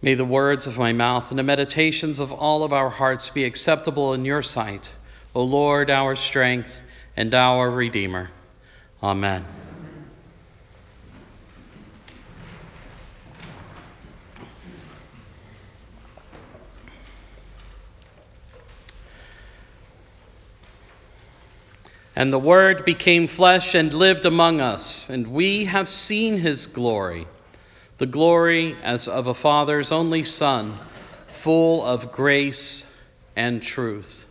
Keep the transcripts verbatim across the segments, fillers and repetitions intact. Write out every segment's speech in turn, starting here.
May the words of my mouth and the meditations of all of our hearts be acceptable in your sight, O Lord, our strength and our Redeemer. Amen. And the Word became flesh and lived among us, and we have seen his glory, the glory as of a Father's only Son, full of grace and truth.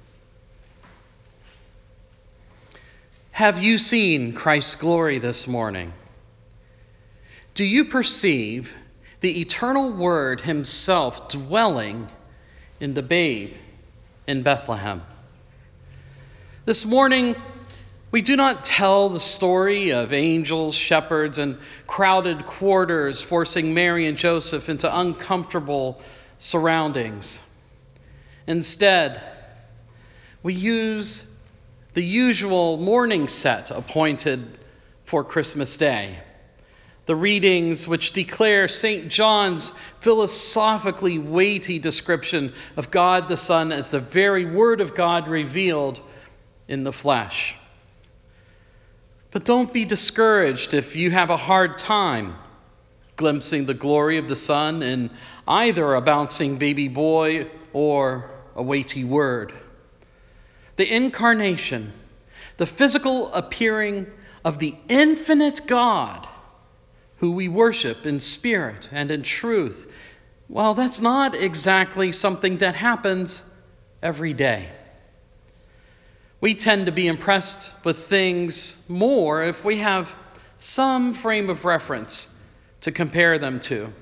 Have you seen Christ's glory this morning? Do you perceive the eternal Word himself dwelling in the babe in Bethlehem? This morning, we do not tell the story of angels, shepherds, and crowded quarters forcing Mary and Joseph into uncomfortable surroundings. Instead, we use the usual morning set appointed for Christmas Day. The readings which declare Saint John's philosophically weighty description of God the Son as the very Word of God revealed in the flesh. But don't be discouraged if you have a hard time glimpsing the glory of the Son in either a bouncing baby boy or a weighty word. The incarnation, the physical appearing of the infinite God, who we worship in spirit and in truth, well, that's not exactly something that happens every day. We tend to be impressed with things more if we have some frame of reference to compare them to.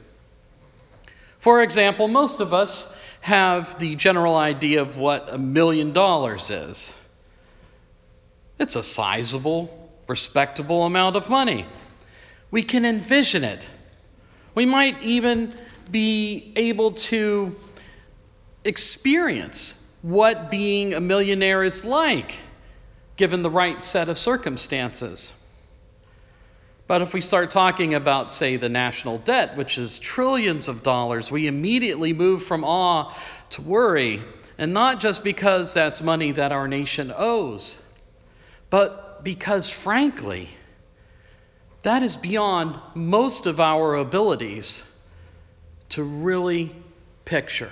For example, most of us have the general idea of what a million dollars is. It's a sizable, respectable amount of money. We can envision it. We might even be able to experience what being a millionaire is like, given the right set of circumstances. But if we start talking about, say, the national debt, which is trillions of dollars, we immediately move from awe to worry, and not just because that's money that our nation owes, but because, frankly, that is beyond most of our abilities to really picture.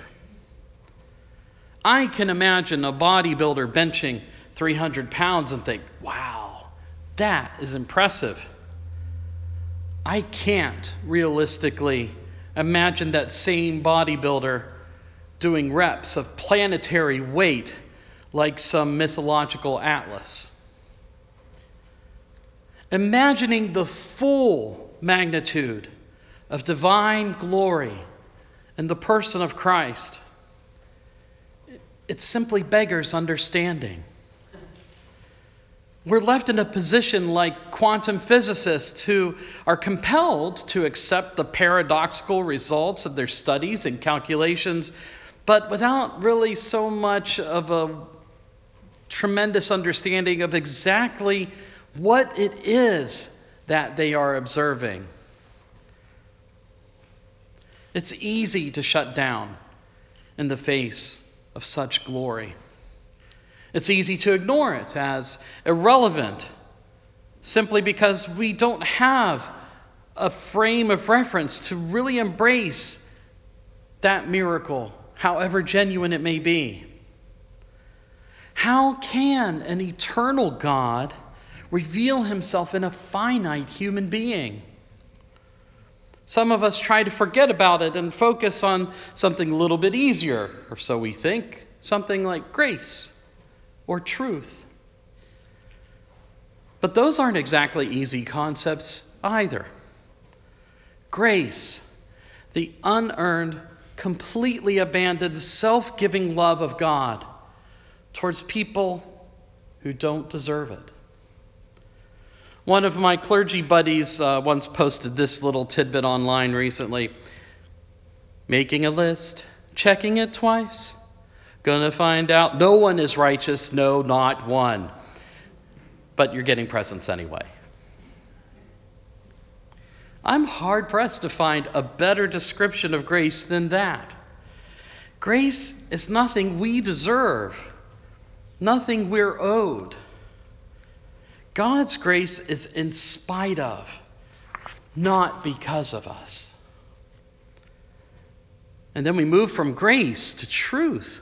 I can imagine a bodybuilder benching three hundred pounds and think, wow, that is impressive. I can't realistically imagine that same bodybuilder doing reps of planetary weight like some mythological Atlas. Imagining the full magnitude of divine glory in the person of Christ, it simply beggars understanding. We're left in a position like quantum physicists who are compelled to accept the paradoxical results of their studies and calculations, but without really so much of a tremendous understanding of exactly what it is that they are observing. It's easy to shut down in the face of such glory. It's easy to ignore it as irrelevant simply because we don't have a frame of reference to really embrace that miracle, however genuine it may be. How can an eternal God reveal himself in a finite human being? Some of us try to forget about it and focus on something a little bit easier, or so we think, something like grace or truth. But those aren't exactly easy concepts either. Grace, the unearned, completely abandoned, self-giving love of God towards people who don't deserve it. One of my clergy buddies uh, once posted this little tidbit online recently. Making a list, checking it twice, gonna find out no one is righteous, no, not one. But you're getting presents anyway. I'm hard-pressed to find a better description of grace than that. Grace is nothing we deserve, nothing we're owed. God's grace is in spite of, not because of us. And then we move from grace to truth.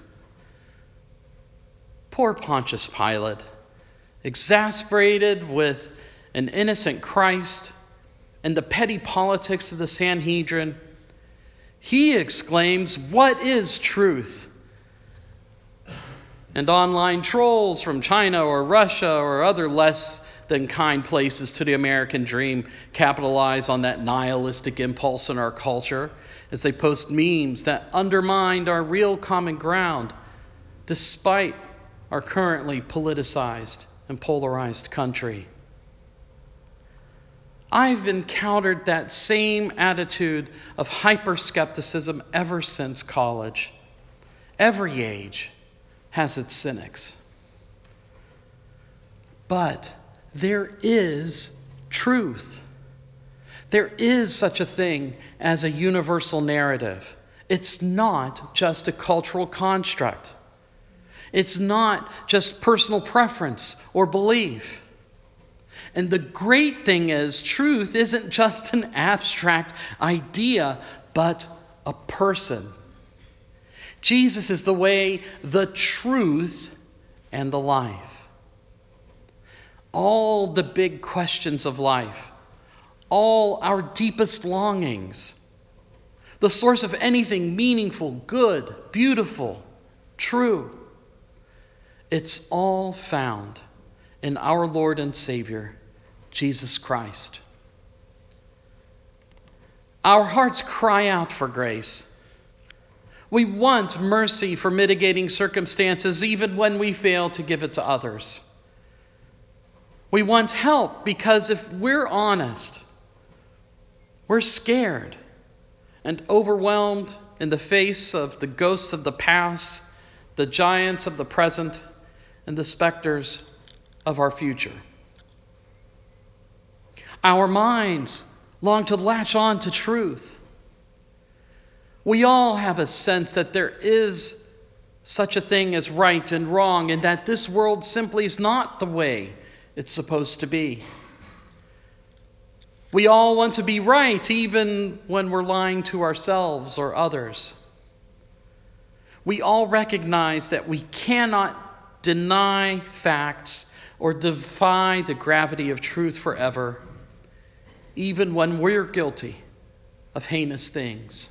Poor Pontius Pilate, exasperated with an innocent Christ and the petty politics of the Sanhedrin, he exclaims, "What is truth?" And online trolls from China or Russia or other less than kind places to the American dream capitalize on that nihilistic impulse in our culture as they post memes that undermine our real common ground despite our currently politicized and polarized country. I've encountered that same attitude of hyper-skepticism ever since college. Every age has its cynics. But there is truth. There is such a thing as a universal narrative. It's not just a cultural construct. It's not just personal preference or belief. And the great thing is, truth isn't just an abstract idea, but a person. Jesus is the way, the truth, and the life. All the big questions of life, all our deepest longings, the source of anything meaningful, good, beautiful, true, it's all found in our Lord and Savior, Jesus Christ. Our hearts cry out for grace. We want mercy for mitigating circumstances even when we fail to give it to others. We want help because if we're honest, we're scared and overwhelmed in the face of the ghosts of the past, the giants of the present, and the specters of our future. Our minds long to latch on to truth. We all have a sense that there is such a thing as right and wrong, and that this world simply is not the way it's supposed to be. We all want to be right, even when we're lying to ourselves or others. We all recognize that we cannot deny facts or defy the gravity of truth forever, even when we're guilty of heinous things.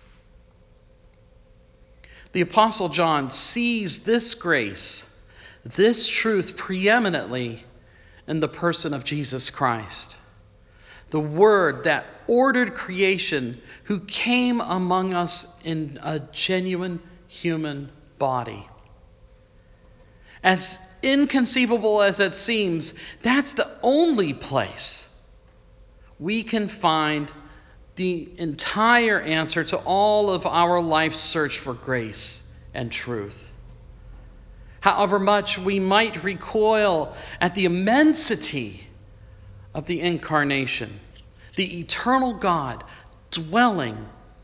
The Apostle John sees this grace, this truth preeminently in the person of Jesus Christ, the Word that ordered creation, who came among us in a genuine human body. As inconceivable as it seems, that's the only place we can find the entire answer to all of our life's search for grace and truth. However much we might recoil at the immensity of the incarnation, the eternal God dwelling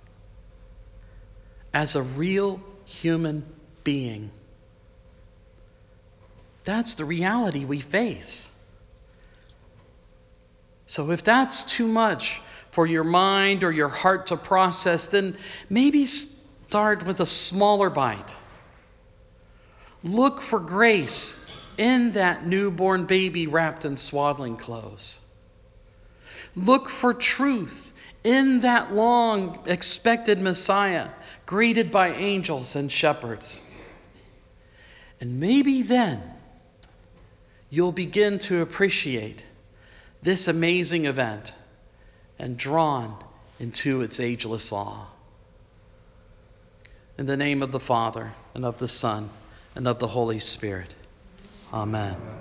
as a real human being. That's the reality we face. So if that's too much for your mind or your heart to process, then maybe start with a smaller bite. Look for grace in that newborn baby wrapped in swaddling clothes. Look for truth in that long expected Messiah, greeted by angels and shepherds. And maybe then you'll begin to appreciate this amazing event and drawn into its ageless awe. In the name of the Father, and of the Son, and of the Holy Spirit. Amen.